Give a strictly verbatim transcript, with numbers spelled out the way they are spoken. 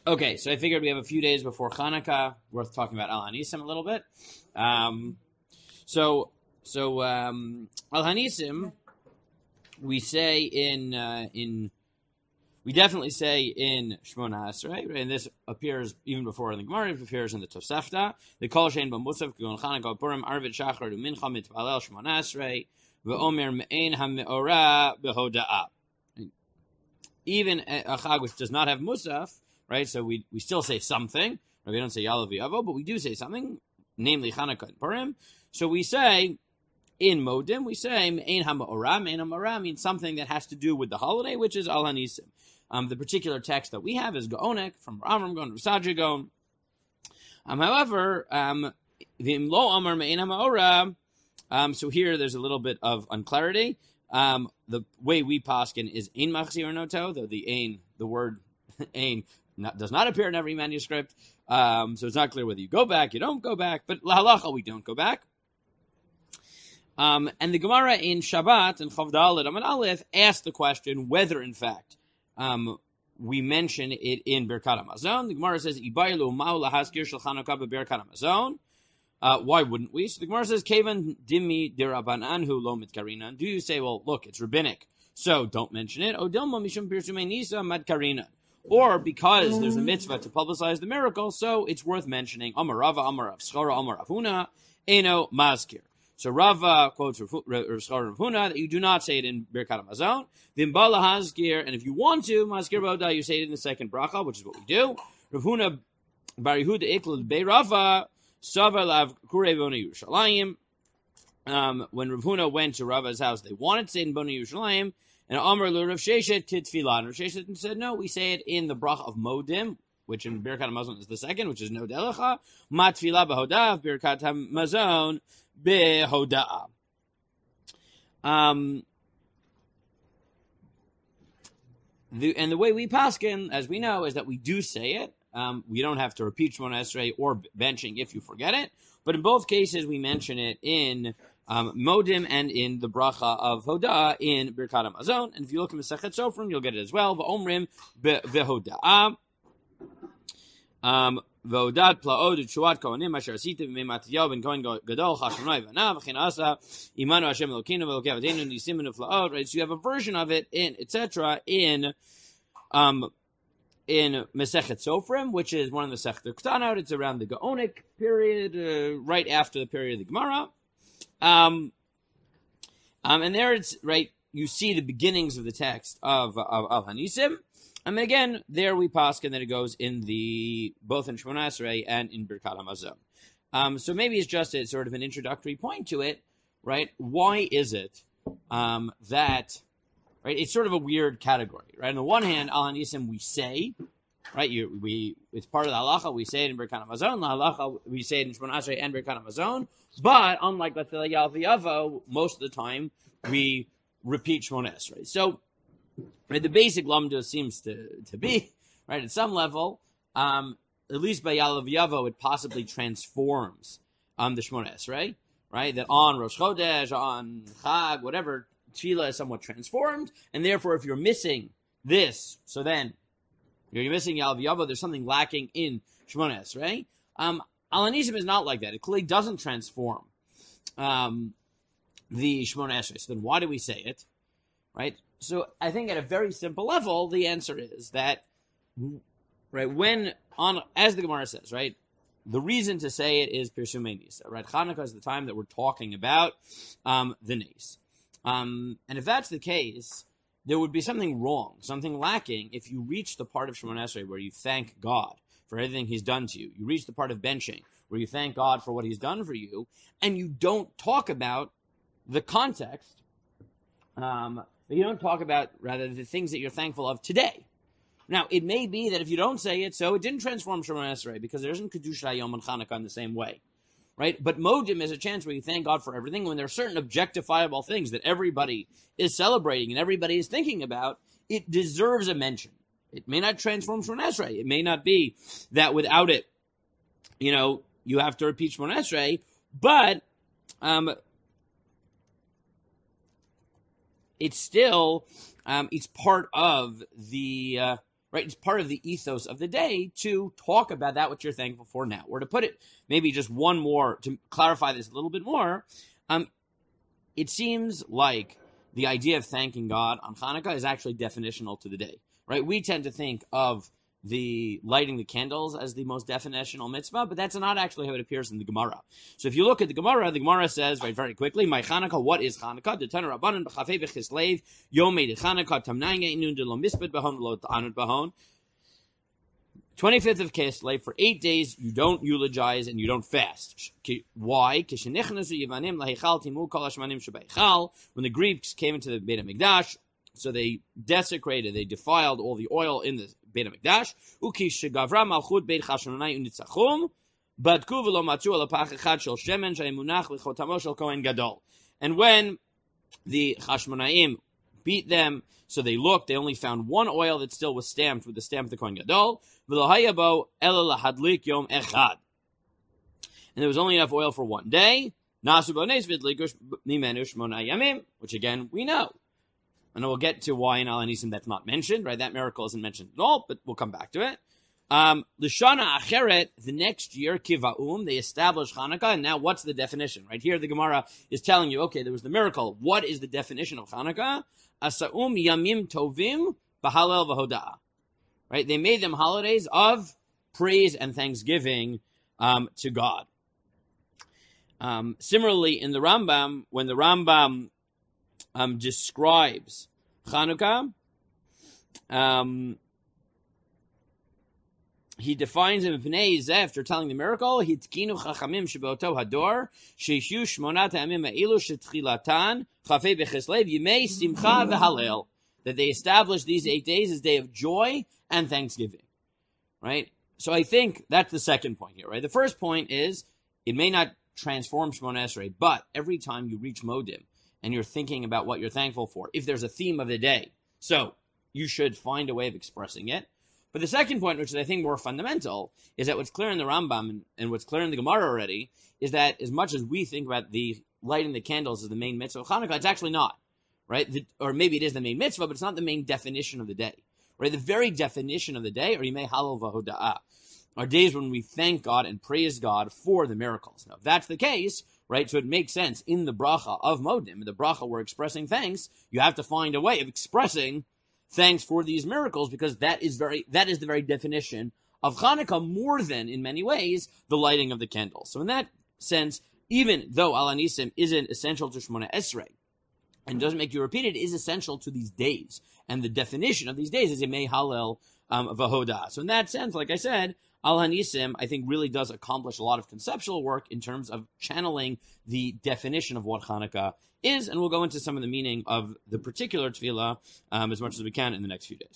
Okay, so I figured we have a few days before Hanukkah, worth talking about Al Hanisim a little bit. Um, so, so um, Al Hanisim, we say in uh, in we definitely say in Shmona Esrei, right? And this appears even before in the Gemara. It appears in the Tosefta. The Kol Shein B'Musaf K'Gon Chanukah Purim Arvit Shachar U'Mincha Mitpalel Shmona Esrei V'Omer Me'ein HaMe'ora B'Hoda'ah. Even a Chag which does not have Musaf, right? So we, we still say something. Right? We don't say Yalav Yavo, but we do say something, namely Chanukah and Purim. So we say in Modim, we say Me'ein HaMe'ora. Me'ein HaMe'ora means something that has to do with the holiday, which is Al Hanisim. Um, the particular text that we have is Gaonek from Amram Gaon, Rasaja Gaon. Um, however, um, V'imlo Amar Me'ein HaMe'ora. Um, so here there's a little bit of unclarity. Um, the way we paskin is ein machzir noto, though the ein, the word ein, not, does not appear in every manuscript. Um, so it's not clear whether you go back, you don't go back, but lahalacha, we don't go back. Um, and the Gemara in Shabbat and Chavdal Amud Aleph asked the question whether, in fact, um, we mention it in Birkat HaMazon. The Gemara says, Ibaylu ma'u lahaskir shel Chanukah beBirkat HaMazon. Uh, why wouldn't we? So the Gemara says, Kevan dimi dirabanan hu lo mitkarinan. Do you say, well, look, it's rabbinic, so don't mention it? Odilma mishum pirsumei nisa madkarinan. Or because there's a mitzvah to publicize the miracle, so it's worth mentioning. Amar Rava, Amar Rav Schara, Amar Rav Huna, eno mazkir. So Rava quotes Rav Schara Rav Huna that you do not say it in Birkat HaMazon. Vimbala hazkir, and if you want to, mazkir b'oda, you say it in the second bracha, which is what we do. Rav Huna bar Yehuda iklud bei Rava. Savalav Kurei Boni Yerushalayim. Um, when Rav Huna went to Rava's house, they wanted to say it in Boni Yerushalayim. And Amar Lu Rav Sheshet Kitfilah. And Rav Sheshet said, no, we say it in the bracha of Modim, which in Birkat HaMazon is the second, which is No Delecha. Ma Tfilah B'Hodav, Birkat HaMazon B'Hoda'ah. Um, the, and the way we paskin, as we know, is that we do say it. Um, we don't have to repeat Shmona Esrei or benching if you forget it. But in both cases, we mention it in um, Modim and in the bracha of Hoda'ah in Birkat HaMazon. And if you look at Masechet Sofrim, you'll get it as well. V'omrim v'hoda'ah. Um, V'odat plaod u'tshuat kohanim asher asita v'mei Matityahu ben Kohen Gadol chashanoi v'anav v'chein asa imanu Hashem Elokeinu v'elokei avotenu nisim v'neflaot. Right, so you have a version of it in et cetera in um. in Masechet Sofrim, which is one of the Masechet Ktanot. It's around the Gaonic period, uh, right after the period of the Gemara. Um, um, and there it's, right, you see the beginnings of the text of Al Hanisim. And again, there we paskin that it goes in the, both in Shmona Esrei and in Birkat HaMazon. Um, so maybe it's just a sort of an introductory point to it, right? Why is it um, that... Right, it's sort of a weird category, right? On the one hand, Al Hanisim we say, right? You, we it's part of the halacha. We say it in Birkat HaMazon. The halacha we say it in Shmona Esrei and Birkat HaMazon. But unlike let's say Yalav Yavo, most of the time we repeat Shmona Esrei. So, right, the basic lamda seems to to be right at some level. Um, at least by Yalav Yavo, it possibly transforms um the Shmona Esrei, right? That on Rosh Chodesh, on Chag, whatever. Tefillah is somewhat transformed, and therefore, if you're missing this, so then you're missing Yalav Yavo, there's something lacking in Shmona Esrei. Um, Al Hanisim is not like that. It clearly doesn't transform um, the Shmona Esrei. So then why do we say it? Right? So I think at a very simple level, the answer is that, right, when, on as the Gemara says, right, the reason to say it is Pirsumei Nisa, right? Chanukah is the time that we're talking about um, the Nes. Um, and if that's the case, there would be something wrong, something lacking if you reach the part of Shemona Esrei where you thank God for everything He's done to you. You reach the part of benching where you thank God for what He's done for you, and you don't talk about the context. Um, you don't talk about, rather, the things that you're thankful of today. Now, it may be that if you don't say it, so it didn't transform Shemona Esrei because there isn't Kedusha Hayom and Chanukah in the same way. Right? But Modim is a chance where you thank God for everything when there are certain objectifiable things that everybody is celebrating and everybody is thinking about. It deserves a mention. It may not transform Shemona Esrei. It may not be that without it, you know, you have to repeat Shemona Esrei, but um, it's still, um, it's part of the, uh, right? It's part of the ethos of the day to talk about that which you're thankful for now. Or to put it, maybe just one more, to clarify this a little bit more, um, it seems like the idea of thanking God on Hanukkah is actually definitional to the day, right? We tend to think of the lighting the candles as the most definitional mitzvah, but that's not actually how it appears in the Gemara. So if you look at the Gemara, the Gemara says, right, very quickly, my Hanukkah, what is Hanukkah? The Tana Rabbanan b'chafei b'chislev, yom meid Hanukkah, tamnayne inun de lo misped bahon lo ta'anut bahon. twenty-fifth of Kislev, for eight days, you don't eulogize and you don't fast. Why? When the Greeks came into the Beit HaMikdash, so they desecrated, they defiled all the oil in the Beit HaMikdash. And when the Chashmonaim beat them, so they looked, they only found one oil that still was stamped with the stamp of the Kohen Gadol. And there was only enough oil for one day. Which again, we know. And we'll get to why in Al Hanisim that's not mentioned, right? That miracle isn't mentioned at all, but we'll come back to it. Um, L'shana Acheret, the next year, Kivaum, they established Hanukkah, and now what's the definition? Right here, the Gemara is telling you, okay, there was the miracle. What is the definition of Hanukkah? Asaum Yamim Tovim B'Halel V'Hodah. Right? They made them holidays of praise and thanksgiving um, to God. Um, similarly, in the Rambam, when the Rambam um, describes Chanukah, um, he defines him after telling the miracle. Hitkinu chachamim shebeoto hador sheishu shmonat ha'amim ha'ilu shetchilatan chafei b'chislev yimei simcha v'halel, that they established these eight days as day of joy and thanksgiving. Right? So I think that's the second point here. Right? The first point is it may not transform Shmona Esrei, but every time you reach Modim and you're thinking about what you're thankful for, if there's a theme of the day, so you should find a way of expressing it. But the second point, which is I think more fundamental, is that what's clear in the Rambam and, and what's clear in the Gemara already is that as much as we think about the lighting the candles as the main mitzvah of Hanukkah, it's actually not, right? The, or maybe it is the main mitzvah, but it's not the main definition of the day, right? The very definition of the day, or Yimei Halal V'Hoda'ah, are days when we thank God and praise God for the miracles. Now, if that's the case, right, so it makes sense in the bracha of Modim, in the bracha we're expressing thanks, you have to find a way of expressing thanks for these miracles, because that is very that is the very definition of Hanukkah, more than, in many ways, the lighting of the candles. So in that sense, even though Al Hanisim isn't essential to Shmona Esrei, and doesn't make you repeat it, it is essential to these days. And the definition of these days is Yemei Halel um, V'Hodah. So in that sense, like I said, Al Hanisim, I think, really does accomplish a lot of conceptual work in terms of channeling the definition of what Hanukkah is, and we'll go into some of the meaning of the particular tefillah um, as much as we can in the next few days.